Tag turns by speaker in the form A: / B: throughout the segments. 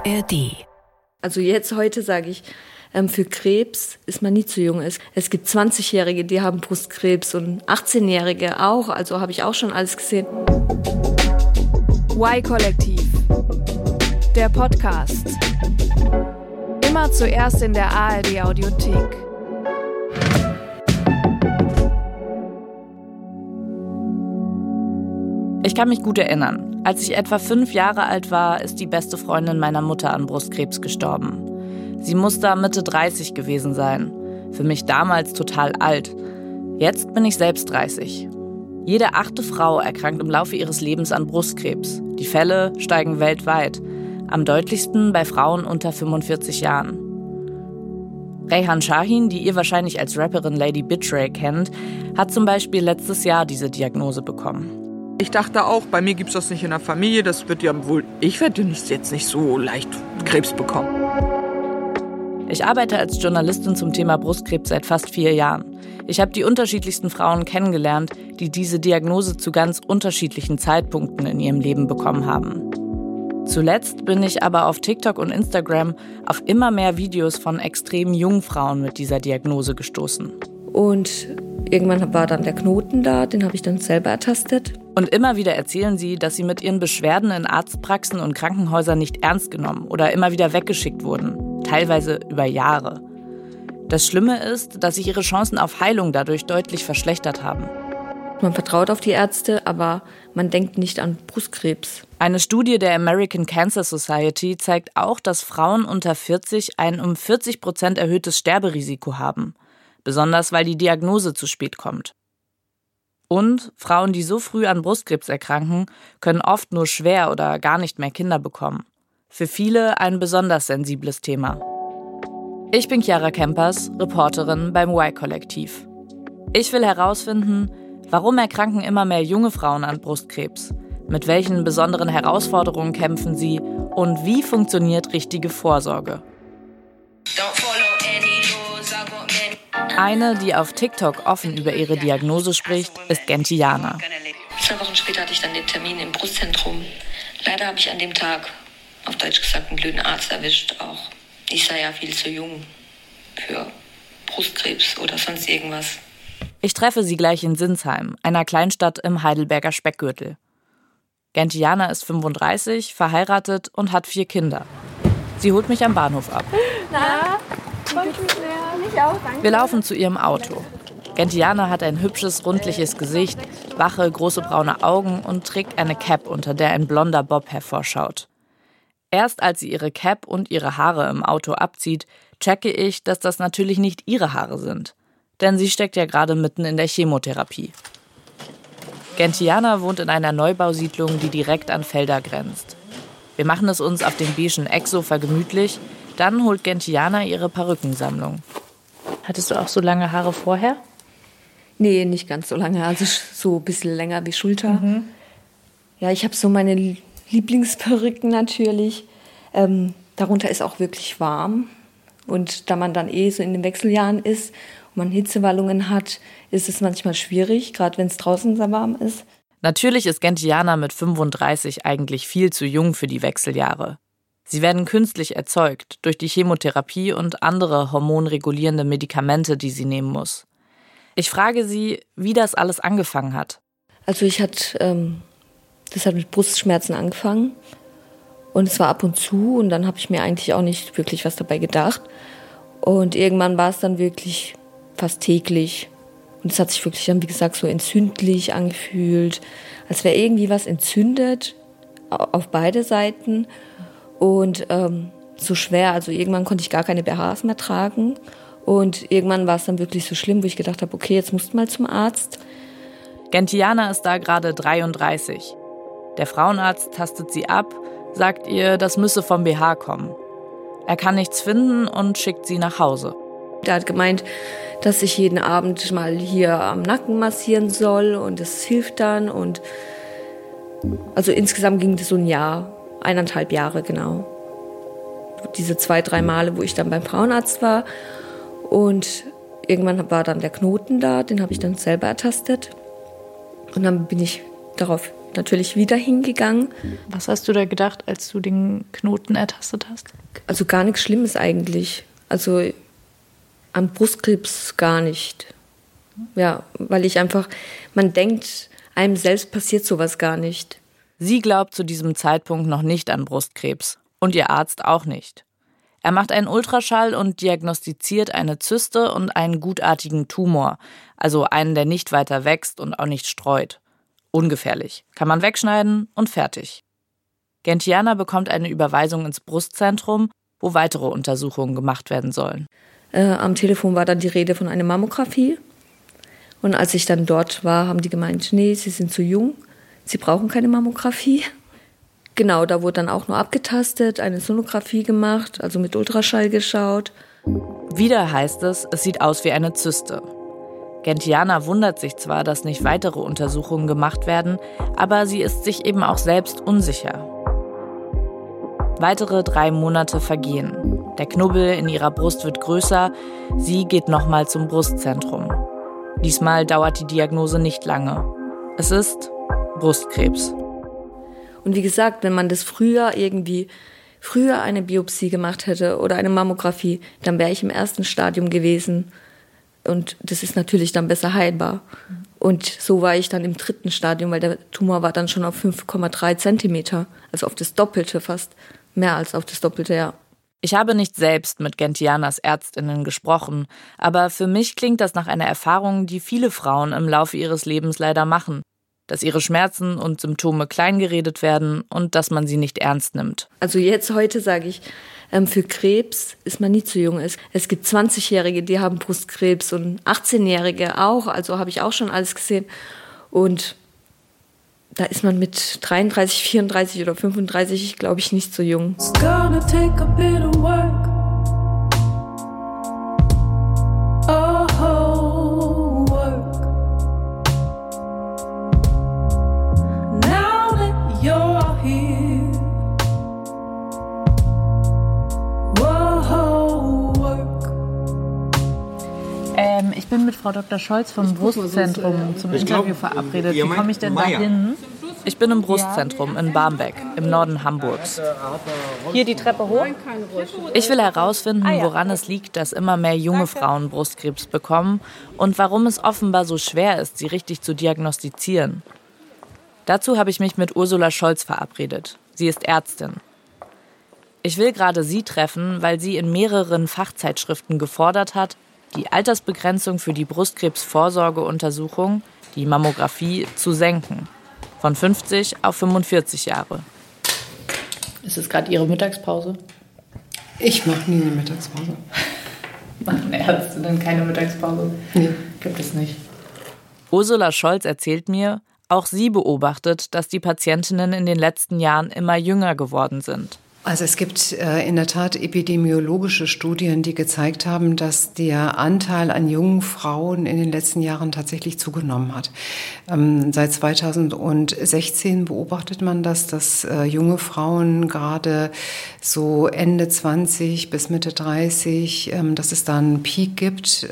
A: ARD.
B: Also heute sage ich, für Krebs ist man nie zu jung. Es gibt 20-Jährige, die haben Brustkrebs und 18-Jährige auch. Also habe ich auch schon alles gesehen.
C: Y-Kollektiv. Der Podcast. Immer zuerst in der ARD-Audiothek.
D: Ich kann mich gut erinnern. Als ich etwa 5 Jahre alt war, ist die beste Freundin meiner Mutter an Brustkrebs gestorben. Sie muss da Mitte 30 gewesen sein. Für mich damals total alt. Jetzt bin ich selbst 30. Jede 8. Frau erkrankt im Laufe ihres Lebens an Brustkrebs. Die Fälle steigen weltweit. Am deutlichsten bei Frauen unter 45 Jahren. Reyhan Shahin, die ihr wahrscheinlich als Rapperin Lady Betray kennt, hat zum Beispiel letztes Jahr diese Diagnose bekommen.
E: Ich dachte auch, bei mir gibt's das nicht in der Familie, das wird ja wohl, ich werde jetzt nicht so leicht Krebs bekommen.
D: Ich arbeite als Journalistin zum Thema Brustkrebs seit fast 4 Jahren. Ich habe die unterschiedlichsten Frauen kennengelernt, die diese Diagnose zu ganz unterschiedlichen Zeitpunkten in ihrem Leben bekommen haben. Zuletzt bin ich aber auf TikTok und Instagram auf immer mehr Videos von extrem jungen Frauen mit dieser Diagnose gestoßen.
B: Und irgendwann war dann der Knoten da, den habe ich dann selber ertastet.
D: Und immer wieder erzählen sie, dass sie mit ihren Beschwerden in Arztpraxen und Krankenhäusern nicht ernst genommen oder immer wieder weggeschickt wurden, teilweise über Jahre. Das Schlimme ist, dass sich ihre Chancen auf Heilung dadurch deutlich verschlechtert haben.
B: Man vertraut auf die Ärzte, aber man denkt nicht an Brustkrebs.
D: Eine Studie der American Cancer Society zeigt auch, dass Frauen unter 40 ein um 40% erhöhtes Sterberisiko haben. Besonders weil die Diagnose zu spät kommt. Und Frauen, die so früh an Brustkrebs erkranken, können oft nur schwer oder gar nicht mehr Kinder bekommen. Für viele ein besonders sensibles Thema. Ich bin Chiara Kempers, Reporterin beim Y-Kollektiv. Ich will herausfinden, warum erkranken immer mehr junge Frauen an Brustkrebs? Mit welchen besonderen Herausforderungen kämpfen sie? Und wie funktioniert richtige Vorsorge? Eine, die auf TikTok offen über ihre Diagnose spricht, ist Gentiana.
F: 2 Wochen später hatte ich dann den Termin im Brustzentrum. Leider habe ich an dem Tag, auf Deutsch gesagt, einen blöden Arzt erwischt. Auch ich sei ja viel zu jung für Brustkrebs oder sonst irgendwas.
D: Ich treffe sie gleich in Sinsheim, einer Kleinstadt im Heidelberger Speckgürtel. Gentiana ist 35, verheiratet und hat 4 Kinder. Sie holt mich am Bahnhof ab.
B: Na,
D: wir laufen zu ihrem Auto. Gentiana hat ein hübsches, rundliches Gesicht, wache, große braune Augen und trägt eine Cap, unter der ein blonder Bob hervorschaut. Erst als sie ihre Cap und ihre Haare im Auto abzieht, checke ich, dass das natürlich nicht ihre Haare sind. Denn sie steckt ja gerade mitten in der Chemotherapie. Gentiana wohnt in einer Neubausiedlung, die direkt an Felder grenzt. Wir machen es uns auf dem beigen Ecksofa gemütlich, dann holt Gentiana ihre Perückensammlung. Hattest du auch so lange Haare vorher?
B: Nee, nicht ganz so lange, also so ein bisschen länger wie Schulter. Mhm. Ja, ich habe so meine Lieblingsperücken natürlich. Darunter ist auch wirklich warm. Und da man dann so in den Wechseljahren ist und man Hitzewallungen hat, ist es manchmal schwierig, gerade wenn es draußen sehr warm ist.
D: Natürlich ist Gentiana mit 35 eigentlich viel zu jung für die Wechseljahre. Sie werden künstlich erzeugt durch die Chemotherapie und andere hormonregulierende Medikamente, die sie nehmen muss. Ich frage sie, wie das alles angefangen hat.
B: Also das hat mit Brustschmerzen angefangen und es war ab und zu und dann habe ich mir eigentlich auch nicht wirklich was dabei gedacht. Und irgendwann war es dann wirklich fast täglich. Und es hat sich wirklich dann, wie gesagt, so entzündlich angefühlt, als wäre irgendwie was entzündet auf beide Seiten. Und so schwer, also irgendwann konnte ich gar keine BHs mehr tragen. Und irgendwann war es dann wirklich so schlimm, wo ich gedacht habe, okay, jetzt musst du mal zum Arzt.
D: Gentiana ist da gerade 33. Der Frauenarzt tastet sie ab, sagt ihr, das müsse vom BH kommen. Er kann nichts finden und schickt sie nach Hause.
B: Der hat gemeint, dass ich jeden Abend mal hier am Nacken massieren soll und das hilft dann. Und also insgesamt ging das so ein Jahr, 1,5 Jahre genau. Diese 2-3 Male, wo ich dann beim Frauenarzt war. Und irgendwann war dann der Knoten da, den habe ich dann selber ertastet. Und dann bin ich darauf natürlich wieder hingegangen.
D: Was hast du da gedacht, als du den Knoten ertastet hast?
B: Also gar nichts Schlimmes eigentlich. Also an Brustkrebs gar nicht. Ja, weil ich einfach, man denkt, einem selbst passiert sowas gar nicht.
D: Sie glaubt zu diesem Zeitpunkt noch nicht an Brustkrebs. Und ihr Arzt auch nicht. Er macht einen Ultraschall und diagnostiziert eine Zyste und einen gutartigen Tumor, also einen, der nicht weiter wächst und auch nicht streut. Ungefährlich. Kann man wegschneiden und fertig. Gentiana bekommt eine Überweisung ins Brustzentrum, wo weitere Untersuchungen gemacht werden sollen.
B: Am Telefon war dann die Rede von einer Mammographie. Und als ich dann dort war, haben die gemeint, nee, Sie sind zu jung, Sie brauchen keine Mammographie. Genau, da wurde dann auch nur abgetastet, eine Sonographie gemacht, also mit Ultraschall geschaut.
D: Wieder heißt es sieht aus wie eine Zyste. Gentiana wundert sich zwar, dass nicht weitere Untersuchungen gemacht werden, aber sie ist sich eben auch selbst unsicher. Weitere 3 Monate vergehen. Der Knubbel in ihrer Brust wird größer, sie geht nochmal zum Brustzentrum. Diesmal dauert die Diagnose nicht lange. Es ist Brustkrebs.
B: Und wie gesagt, wenn man das früher eine Biopsie gemacht hätte oder eine Mammographie, dann wäre ich im ersten Stadium gewesen. Und das ist natürlich dann besser heilbar. Und so war ich dann im 3. Stadium, weil der Tumor war dann schon auf 5,3 Zentimeter. Also auf das Doppelte fast. Mehr als auf das Doppelte, ja.
D: Ich habe nicht selbst mit Gentianas ÄrztInnen gesprochen, aber für mich klingt das nach einer Erfahrung, die viele Frauen im Laufe ihres Lebens leider machen. Dass ihre Schmerzen und Symptome kleingeredet werden und dass man sie nicht ernst nimmt.
B: Also heute sage ich, für Krebs ist man nie zu jung. Es gibt 20-Jährige, die haben Brustkrebs und 18-Jährige auch. Also habe ich auch schon alles gesehen. Und da ist man mit 33, 34 oder 35, glaube ich, nicht so jung. It's gonna take a bit of work. Oh, work. Now that you're here. Whoa, work.
D: Ich bin mit Frau Dr. Scholz vom Brustzentrum zum Interview verabredet. Wie komme ich denn da hin? Ich bin im Brustzentrum in Barmbek, im Norden Hamburgs. Hier die Treppe hoch? Ich will herausfinden, woran es liegt, dass immer mehr junge Frauen Brustkrebs bekommen und warum es offenbar so schwer ist, sie richtig zu diagnostizieren. Dazu habe ich mich mit Ursula Scholz verabredet. Sie ist Ärztin. Ich will gerade sie treffen, weil sie in mehreren Fachzeitschriften gefordert hat, die Altersbegrenzung für die Brustkrebsvorsorgeuntersuchung, die Mammographie, zu senken. Von 50 auf 45 Jahre. Ist es gerade Ihre Mittagspause?
A: Ich mache nie eine Mittagspause.
D: Machen Ärzte denn keine Mittagspause?
A: Nee.
D: Gibt es nicht. Ursula Scholz erzählt mir, auch sie beobachtet, dass die Patientinnen in den letzten Jahren immer jünger geworden sind.
A: Also es gibt in der Tat epidemiologische Studien, die gezeigt haben, dass der Anteil an jungen Frauen in den letzten Jahren tatsächlich zugenommen hat. Seit 2016 beobachtet man das, dass junge Frauen gerade so Ende 20 bis Mitte 30, dass es da einen Peak gibt,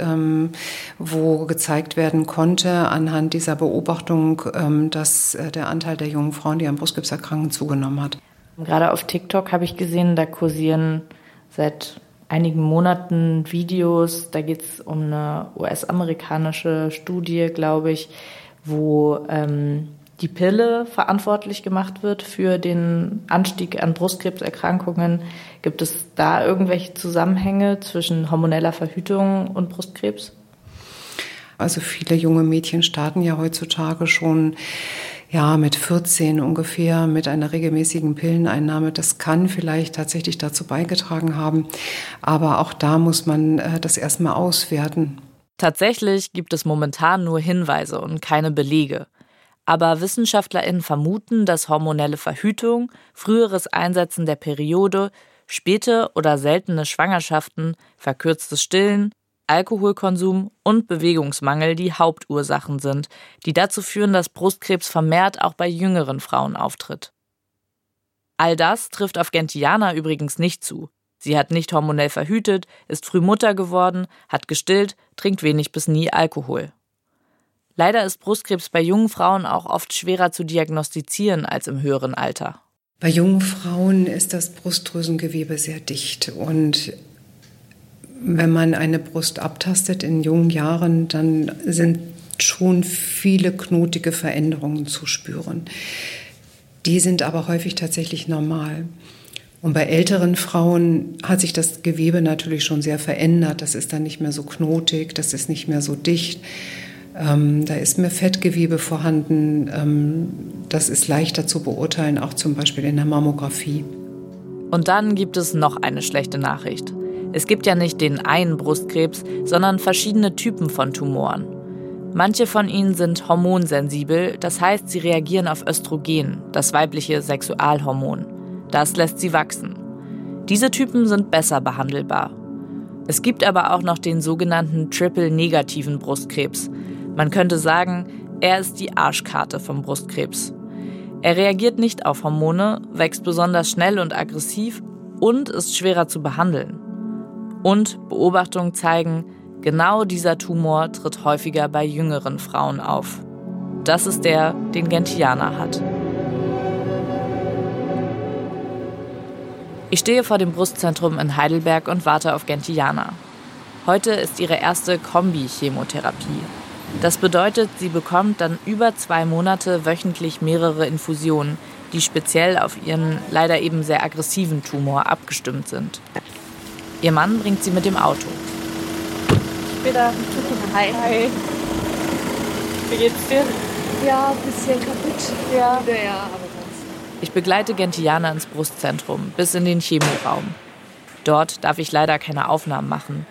A: wo gezeigt werden konnte anhand dieser Beobachtung, dass der Anteil der jungen Frauen, die an Brustkrebs erkranken, zugenommen hat.
D: Gerade auf TikTok habe ich gesehen, da kursieren seit einigen Monaten Videos. Da geht es um eine US-amerikanische Studie, glaube ich, wo die Pille verantwortlich gemacht wird für den Anstieg an Brustkrebserkrankungen. Gibt es da irgendwelche Zusammenhänge zwischen hormoneller Verhütung und Brustkrebs?
A: Also viele junge Mädchen starten ja heutzutage schon mit 14 ungefähr mit einer regelmäßigen Pilleneinnahme. Das kann vielleicht tatsächlich dazu beigetragen haben, aber auch da muss man das erstmal auswerten.
D: Tatsächlich gibt es momentan nur Hinweise und keine Belege. Aber WissenschaftlerInnen vermuten, dass hormonelle Verhütung, früheres Einsetzen der Periode, späte oder seltene Schwangerschaften, verkürztes Stillen, Alkoholkonsum und Bewegungsmangel die Hauptursachen sind, die dazu führen, dass Brustkrebs vermehrt auch bei jüngeren Frauen auftritt. All das trifft auf Gentiana übrigens nicht zu. Sie hat nicht hormonell verhütet, ist früh Mutter geworden, hat gestillt, trinkt wenig bis nie Alkohol. Leider ist Brustkrebs bei jungen Frauen auch oft schwerer zu diagnostizieren als im höheren Alter.
A: Bei jungen Frauen ist das Brustdrüsengewebe sehr dicht und wenn man eine Brust abtastet in jungen Jahren, dann sind schon viele knotige Veränderungen zu spüren. Die sind aber häufig tatsächlich normal. Und bei älteren Frauen hat sich das Gewebe natürlich schon sehr verändert. Das ist dann nicht mehr so knotig, das ist nicht mehr so dicht. Da ist mehr Fettgewebe vorhanden. Das ist leichter zu beurteilen, auch zum Beispiel in der Mammographie.
D: Und dann gibt es noch eine schlechte Nachricht. Es gibt ja nicht den einen Brustkrebs, sondern verschiedene Typen von Tumoren. Manche von ihnen sind hormonsensibel, das heißt, sie reagieren auf Östrogen, das weibliche Sexualhormon. Das lässt sie wachsen. Diese Typen sind besser behandelbar. Es gibt aber auch noch den sogenannten triple-negativen Brustkrebs. Man könnte sagen, er ist die Arschkarte vom Brustkrebs. Er reagiert nicht auf Hormone, wächst besonders schnell und aggressiv und ist schwerer zu behandeln. Und Beobachtungen zeigen, genau dieser Tumor tritt häufiger bei jüngeren Frauen auf. Das ist der, den Gentiana hat. Ich stehe vor dem Brustzentrum in Heidelberg und warte auf Gentiana. Heute ist ihre erste Kombi-Chemotherapie. Das bedeutet, sie bekommt dann über 2 Monate wöchentlich mehrere Infusionen, die speziell auf ihren leider eben sehr aggressiven Tumor abgestimmt sind. Ihr Mann bringt sie mit dem Auto.
B: Später. Hi.
G: Wie geht's dir?
B: Ja, ein bisschen kaputt. Ja, aber sonst.
D: Ich begleite Gentiana ins Brustzentrum, bis in den Chemoraum. Dort darf ich leider keine Aufnahmen machen.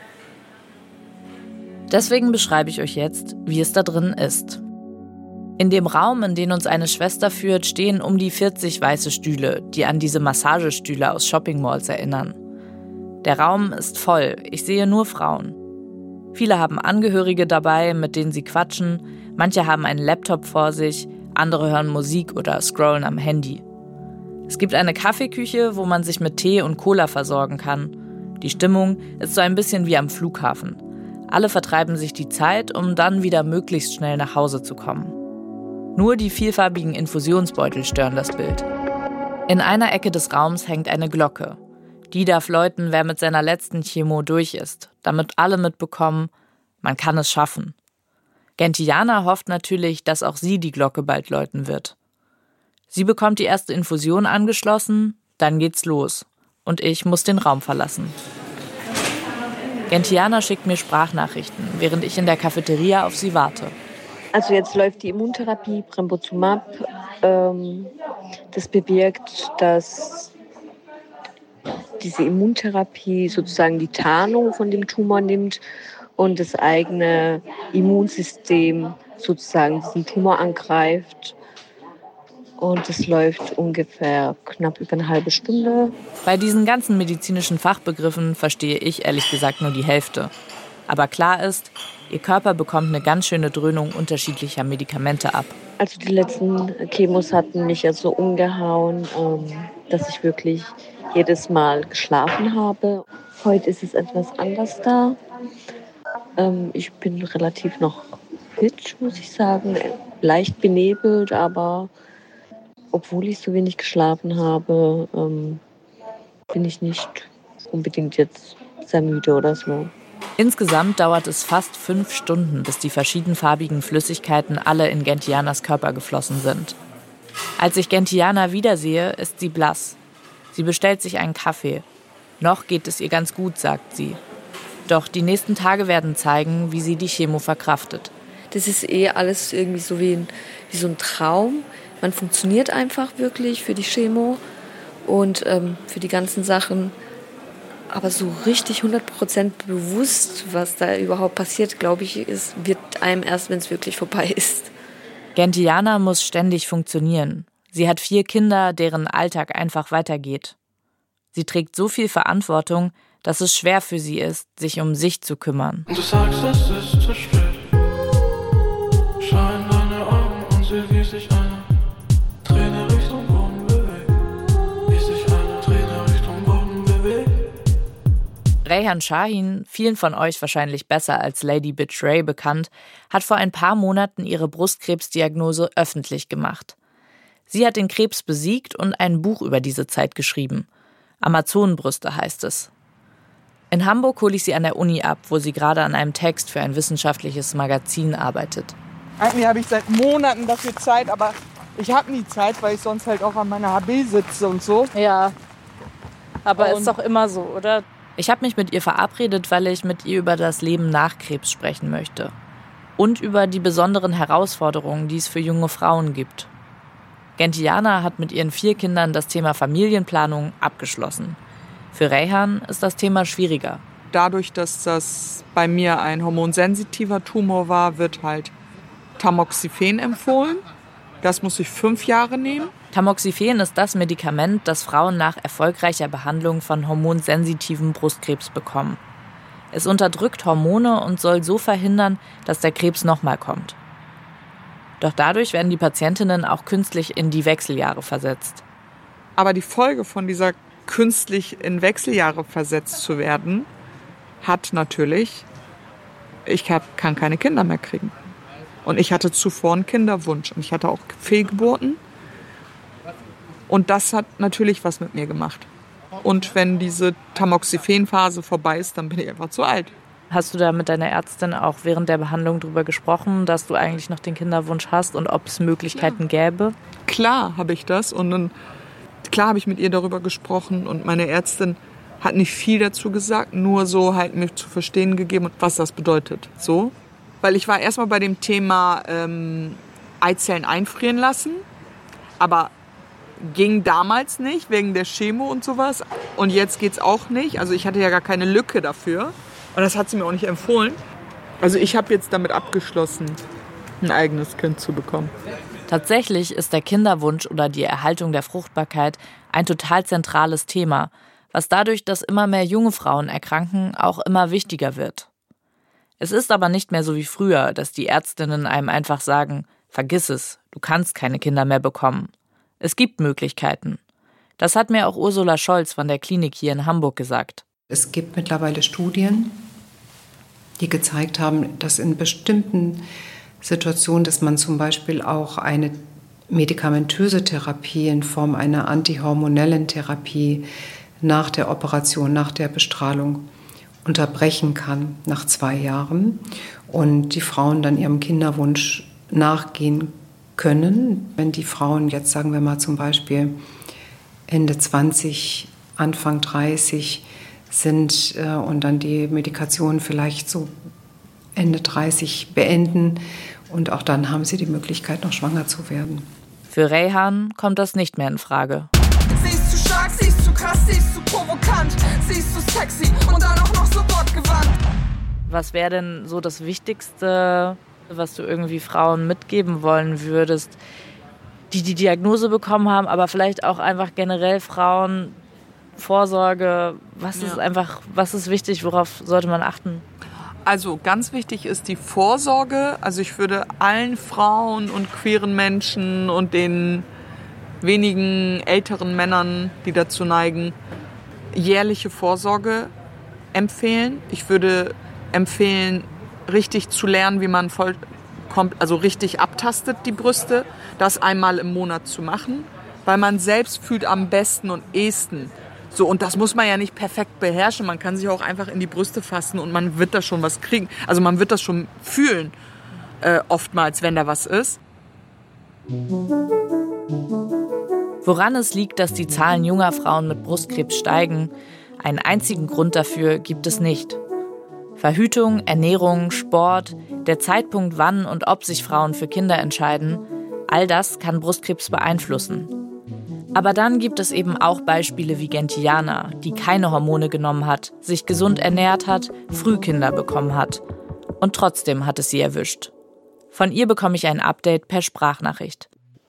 D: Deswegen beschreibe ich euch jetzt, wie es da drin ist. In dem Raum, in den uns eine Schwester führt, stehen um die 40 weiße Stühle, die an diese Massagestühle aus Shoppingmalls erinnern. Der Raum ist voll, ich sehe nur Frauen. Viele haben Angehörige dabei, mit denen sie quatschen, manche haben einen Laptop vor sich, andere hören Musik oder scrollen am Handy. Es gibt eine Kaffeeküche, wo man sich mit Tee und Cola versorgen kann. Die Stimmung ist so ein bisschen wie am Flughafen. Alle vertreiben sich die Zeit, um dann wieder möglichst schnell nach Hause zu kommen. Nur die vielfarbigen Infusionsbeutel stören das Bild. In einer Ecke des Raums hängt eine Glocke. Die darf läuten, wer mit seiner letzten Chemo durch ist, damit alle mitbekommen, man kann es schaffen. Gentiana hofft natürlich, dass auch sie die Glocke bald läuten wird. Sie bekommt die erste Infusion angeschlossen, dann geht's los. Und ich muss den Raum verlassen. Gentiana schickt mir Sprachnachrichten, während ich in der Cafeteria auf sie warte.
B: Also jetzt läuft die Immuntherapie, Brembozumab. Das bewirkt, dass diese Immuntherapie sozusagen die Tarnung von dem Tumor nimmt und das eigene Immunsystem sozusagen diesen Tumor angreift. Und es läuft ungefähr knapp über eine halbe Stunde.
D: Bei diesen ganzen medizinischen Fachbegriffen verstehe ich ehrlich gesagt nur die Hälfte. Aber klar ist, ihr Körper bekommt eine ganz schöne Dröhnung unterschiedlicher Medikamente ab.
B: Also die letzten Chemos hatten mich ja so umgehauen, dass ich wirklich jedes Mal geschlafen habe. Heute ist es etwas anders da. Ich bin relativ noch fit, muss ich sagen. Leicht benebelt, aber obwohl ich so wenig geschlafen habe, bin ich nicht unbedingt jetzt sehr müde oder so.
D: Insgesamt dauert es fast 5 Stunden, bis die verschiedenfarbigen Flüssigkeiten alle in Gentianas Körper geflossen sind. Als ich Gentiana wiedersehe, ist sie blass. Sie bestellt sich einen Kaffee. Noch geht es ihr ganz gut, sagt sie. Doch die nächsten Tage werden zeigen, wie sie die Chemo verkraftet.
B: Das ist alles irgendwie so wie so ein Traum. Man funktioniert einfach wirklich für die Chemo und für die ganzen Sachen. Aber so richtig 100% bewusst, was da überhaupt passiert, glaube ich, wird einem erst, wenn es wirklich vorbei ist.
D: Gentiana muss ständig funktionieren. Sie hat 4 Kinder, deren Alltag einfach weitergeht. Sie trägt so viel Verantwortung, dass es schwer für sie ist, sich um sich zu kümmern.
H: Und du sagst, es ist zu spät. Schau in deine Augen und sehe, wie sich eine Träne Richtung Boden bewegt. Wie sich eine Träne Richtung Boden bewegt.
D: Reyhan Shahin, vielen von euch wahrscheinlich besser als Lady Bitch Ray bekannt, hat vor ein paar Monaten ihre Brustkrebsdiagnose öffentlich gemacht. Sie hat den Krebs besiegt und ein Buch über diese Zeit geschrieben. Amazonenbrüste heißt es. In Hamburg hole ich sie an der Uni ab, wo sie gerade an einem Text für ein wissenschaftliches Magazin arbeitet.
E: Eigentlich habe ich seit Monaten dafür Zeit, aber ich habe nie Zeit, weil ich sonst halt auch an meiner HB sitze und so.
G: Ja, aber ist doch immer so, oder?
D: Ich habe mich mit ihr verabredet, weil ich mit ihr über das Leben nach Krebs sprechen möchte. Und über die besonderen Herausforderungen, die es für junge Frauen gibt. Gentiana hat mit ihren 4 Kindern das Thema Familienplanung abgeschlossen. Für Reyhan ist das Thema schwieriger.
E: Dadurch, dass das bei mir ein hormonsensitiver Tumor war, wird halt Tamoxifen empfohlen. Das muss ich 5 Jahre nehmen.
D: Tamoxifen ist das Medikament, das Frauen nach erfolgreicher Behandlung von hormonsensitivem Brustkrebs bekommen. Es unterdrückt Hormone und soll so verhindern, dass der Krebs nochmal kommt. Doch dadurch werden die Patientinnen auch künstlich in die Wechseljahre versetzt.
E: Aber die Folge von dieser künstlich in Wechseljahre versetzt zu werden, hat natürlich, kann keine Kinder mehr kriegen. Und ich hatte zuvor einen Kinderwunsch und ich hatte auch Fehlgeburten. Und das hat natürlich was mit mir gemacht. Und wenn diese Tamoxifen-Phase vorbei ist, dann bin ich einfach zu alt.
D: Hast du da mit deiner Ärztin auch während der Behandlung drüber gesprochen, dass du eigentlich noch den Kinderwunsch hast und ob es Möglichkeiten gäbe?
E: Klar habe ich das und dann, klar habe ich mit ihr darüber gesprochen und meine Ärztin hat nicht viel dazu gesagt, nur so halt mir zu verstehen gegeben, was das bedeutet. So. Weil ich war erstmal bei dem Thema Eizellen einfrieren lassen, aber ging damals nicht, wegen der Chemo und sowas. Und jetzt geht's auch nicht. Also ich hatte ja gar keine Lücke dafür. Und das hat sie mir auch nicht empfohlen. Also ich habe jetzt damit abgeschlossen, ein eigenes Kind zu bekommen.
D: Tatsächlich ist der Kinderwunsch oder die Erhaltung der Fruchtbarkeit ein total zentrales Thema, was dadurch, dass immer mehr junge Frauen erkranken, auch immer wichtiger wird. Es ist aber nicht mehr so wie früher, dass die Ärztinnen einem einfach sagen, vergiss es, du kannst keine Kinder mehr bekommen. Es gibt Möglichkeiten. Das hat mir auch Ursula Scholz von der Klinik hier in Hamburg gesagt.
A: Es gibt mittlerweile Studien, die gezeigt haben, dass in bestimmten Situationen, dass man zum Beispiel auch eine medikamentöse Therapie in Form einer antihormonellen Therapie nach der Operation, nach der Bestrahlung unterbrechen kann nach 2 Jahren und die Frauen dann ihrem Kinderwunsch nachgehen können. Wenn die Frauen jetzt, sagen wir mal zum Beispiel Ende 20, Anfang 30 sind und dann die Medikation vielleicht so Ende 30 beenden und auch dann haben sie die Möglichkeit, noch schwanger zu werden.
D: Für Reyhan kommt das nicht mehr in Frage.
I: Sie ist zu stark, sie ist zu krass, sie ist zu provokant, sie ist zu sexy und dann auch noch so wortgewandt.
D: Was wäre denn so das Wichtigste, was du irgendwie Frauen mitgeben wollen würdest, die die Diagnose bekommen haben, aber vielleicht auch einfach generell Frauen, Vorsorge, was ist wichtig, worauf sollte man achten?
E: Also ganz wichtig ist die Vorsorge. Also ich würde allen Frauen und queeren Menschen und den wenigen älteren Männern, die dazu neigen, jährliche Vorsorge empfehlen. Ich würde empfehlen, richtig zu lernen, wie man richtig abtastet die Brüste, das einmal im Monat zu machen, weil man selbst fühlt am besten und ehesten. So, und das muss man ja nicht perfekt beherrschen. Man kann sich auch einfach in die Brüste fassen und man wird da schon was kriegen. Also man wird das schon fühlen, oftmals, wenn da was ist.
D: Woran es liegt, dass die Zahlen junger Frauen mit Brustkrebs steigen, einen einzigen Grund dafür gibt es nicht. Verhütung, Ernährung, Sport, der Zeitpunkt, wann und ob sich Frauen für Kinder entscheiden, all das kann Brustkrebs beeinflussen. Aber dann gibt es eben auch Beispiele wie Gentiana, die keine Hormone genommen hat, sich gesund ernährt hat, früh Kinder bekommen hat. Und trotzdem hat es sie erwischt. Von ihr bekomme ich ein Update per Sprachnachricht.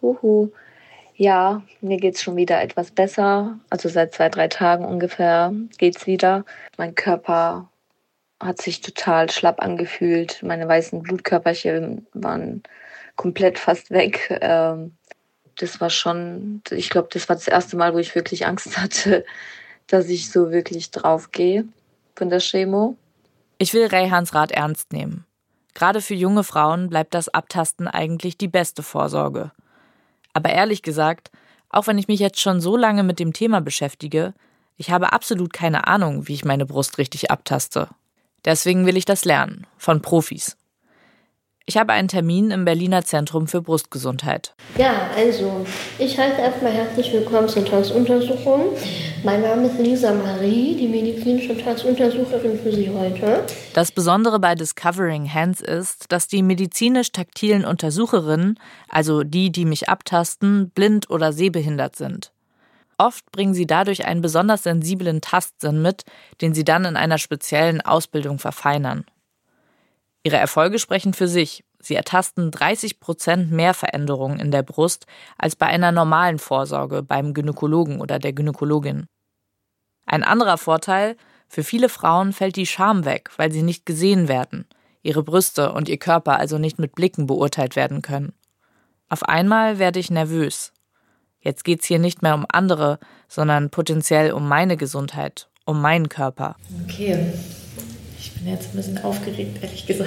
B: Ja, mir geht's schon wieder etwas besser. Also seit 2-3 Tagen ungefähr geht's wieder. Mein Körper hat sich total schlapp angefühlt. Meine weißen Blutkörperchen waren komplett fast weg. Das war schon, ich glaube, das war das erste Mal, wo ich wirklich Angst hatte, dass ich so wirklich drauf gehe. von der Chemo.
D: Ich will Reyhans Rat ernst nehmen. Gerade für junge Frauen bleibt das Abtasten eigentlich die beste Vorsorge. Aber ehrlich gesagt, auch wenn ich mich jetzt schon so lange mit dem Thema beschäftige, ich habe absolut keine Ahnung, wie ich meine Brust richtig abtaste. Deswegen will ich das lernen, von Profis. Ich habe einen Termin im Berliner Zentrum für Brustgesundheit.
J: Ja, also, ich heiße erstmal herzlich willkommen zur Tastuntersuchung. Mein Name ist Lisa Marie, die medizinische Tastuntersucherin für Sie heute.
D: Das Besondere bei Discovering Hands ist, dass die medizinisch-taktilen Untersucherinnen, also die mich abtasten, blind oder sehbehindert sind. Oft bringen sie dadurch einen besonders sensiblen Tastsinn mit, den sie dann in einer speziellen Ausbildung verfeinern. Ihre Erfolge sprechen für sich. Sie ertasten 30% mehr Veränderungen in der Brust als bei einer normalen Vorsorge beim Gynäkologen oder der Gynäkologin. Ein anderer Vorteil: Für viele Frauen fällt die Scham weg, weil sie nicht gesehen werden, ihre Brüste und ihr Körper also nicht mit Blicken beurteilt werden können. Auf einmal werde ich nervös. Jetzt geht's hier nicht mehr um andere, sondern potenziell um meine Gesundheit, um meinen Körper.
K: Okay. Ich bin jetzt ein bisschen aufgeregt, ehrlich gesagt.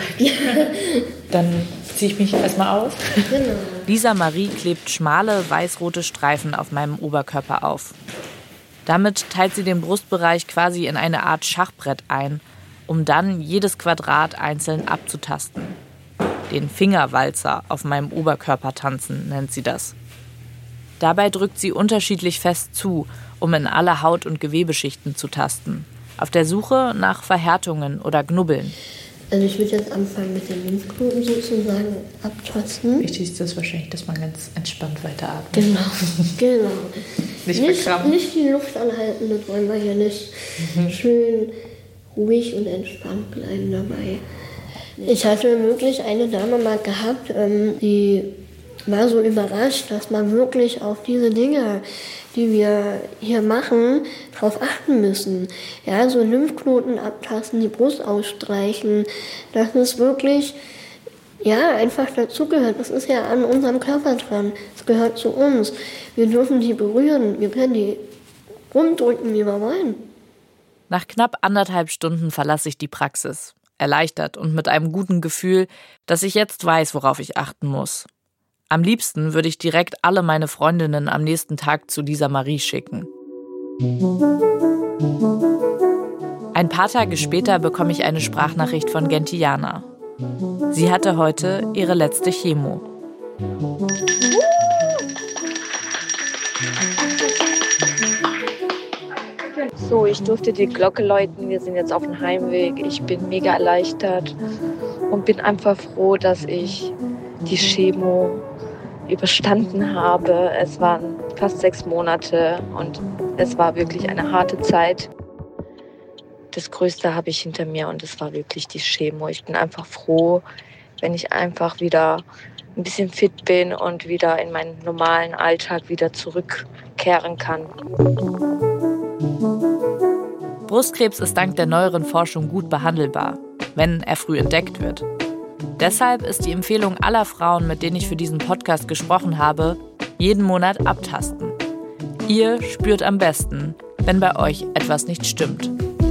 K: Dann ziehe ich mich erstmal aus.
J: Genau.
D: Lisa Marie klebt schmale, weiß-rote Streifen auf meinem Oberkörper auf. Damit teilt sie den Brustbereich quasi in eine Art Schachbrett ein, um dann jedes Quadrat einzeln abzutasten. Den Fingerwalzer auf meinem Oberkörper tanzen, nennt sie das. Dabei drückt sie unterschiedlich fest zu, um in alle Haut- und Gewebeschichten zu tasten. Auf der Suche nach Verhärtungen oder Knubbeln.
J: Also ich würde jetzt anfangen mit den Lymphknoten sozusagen abtasten.
K: Wichtig ist wahrscheinlich, dass man ganz entspannt weiteratmet.
J: Genau.
K: Nicht verkrampfen.
J: Nicht die Luft anhalten, das wollen wir hier nicht. Schön ruhig und entspannt bleiben dabei. Ich hatte wirklich eine Dame mal gehabt, die war so überrascht, dass man wirklich auf diese Dinge, die wir hier machen, drauf achten müssen. Ja, so Lymphknoten abtasten, die Brust ausstreichen, das ist wirklich, ja, einfach dazugehört. Das ist ja an unserem Körper dran. Es gehört zu uns. Wir dürfen die berühren, wir können die rumdrücken, wie wir wollen.
D: Nach knapp 1,5 Stunden verlasse ich die Praxis. Erleichtert und mit einem guten Gefühl, dass ich jetzt weiß, worauf ich achten muss. Am liebsten würde ich direkt alle meine Freundinnen am nächsten Tag zu Lisa Marie schicken. Ein paar Tage später bekomme ich eine Sprachnachricht von Gentiana. Sie hatte heute ihre letzte Chemo.
B: So, ich durfte die Glocke läuten. Wir sind jetzt auf dem Heimweg. Ich bin mega erleichtert und bin einfach froh, dass ich die Chemo überstanden habe. Es waren fast 6 Monate und es war wirklich eine harte Zeit. Das Größte habe ich hinter mir und es war wirklich die Chemo. Ich bin einfach froh, wenn ich einfach wieder ein bisschen fit bin und wieder in meinen normalen Alltag wieder zurückkehren kann.
D: Brustkrebs ist dank der neueren Forschung gut behandelbar, wenn er früh entdeckt wird. Deshalb ist die Empfehlung aller Frauen, mit denen ich für diesen Podcast gesprochen habe, jeden Monat abtasten. Ihr spürt am besten, wenn bei euch etwas nicht stimmt.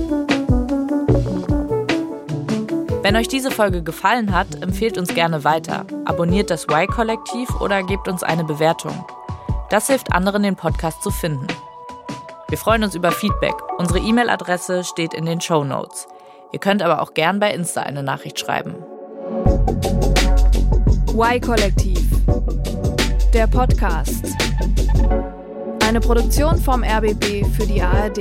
D: Wenn euch diese Folge gefallen hat, empfehlt uns gerne weiter, abonniert das Y-Kollektiv oder gebt uns eine Bewertung. Das hilft anderen, den Podcast zu finden. Wir freuen uns über Feedback. Unsere E-Mail-Adresse steht in den Shownotes. Ihr könnt aber auch gern bei Insta eine Nachricht schreiben.
C: Y-Kollektiv, der Podcast. Eine Produktion vom RBB für die ARD.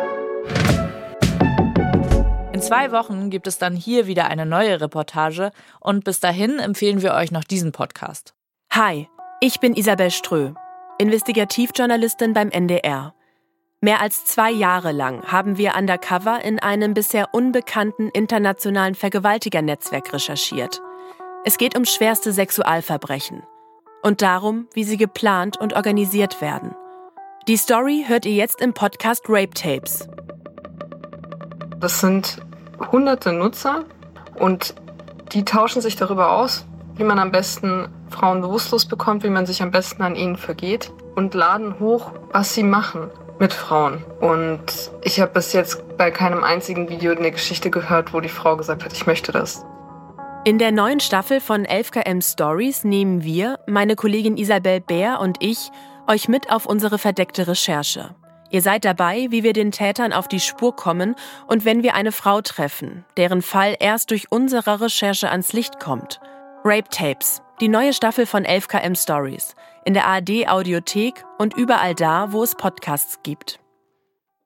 D: In 2 Wochen gibt es dann hier wieder eine neue Reportage und bis dahin empfehlen wir euch noch diesen Podcast.
L: Hi, ich bin Isabel Strö, Investigativjournalistin beim NDR. Mehr als 2 Jahre lang haben wir undercover in einem bisher unbekannten internationalen Vergewaltigernetzwerk recherchiert. Es geht um schwerste Sexualverbrechen und darum, wie sie geplant und organisiert werden. Die Story hört ihr jetzt im Podcast Rape Tapes.
M: Das sind hunderte Nutzer und die tauschen sich darüber aus, wie man am besten Frauen bewusstlos bekommt, wie man sich am besten an ihnen vergeht. und laden hoch, was sie machen mit Frauen. Und ich habe bis jetzt bei keinem einzigen Video eine Geschichte gehört, wo die Frau gesagt hat, ich möchte das.
L: In der neuen Staffel von 11KM Stories nehmen wir, meine Kollegin Isabel Bär und ich, euch mit auf unsere verdeckte Recherche. Ihr seid dabei, wie wir den Tätern auf die Spur kommen und wenn wir eine Frau treffen, deren Fall erst durch unsere Recherche ans Licht kommt. Rape Tapes, die neue Staffel von 11KM Stories, in der ARD Audiothek und überall da, wo es Podcasts gibt.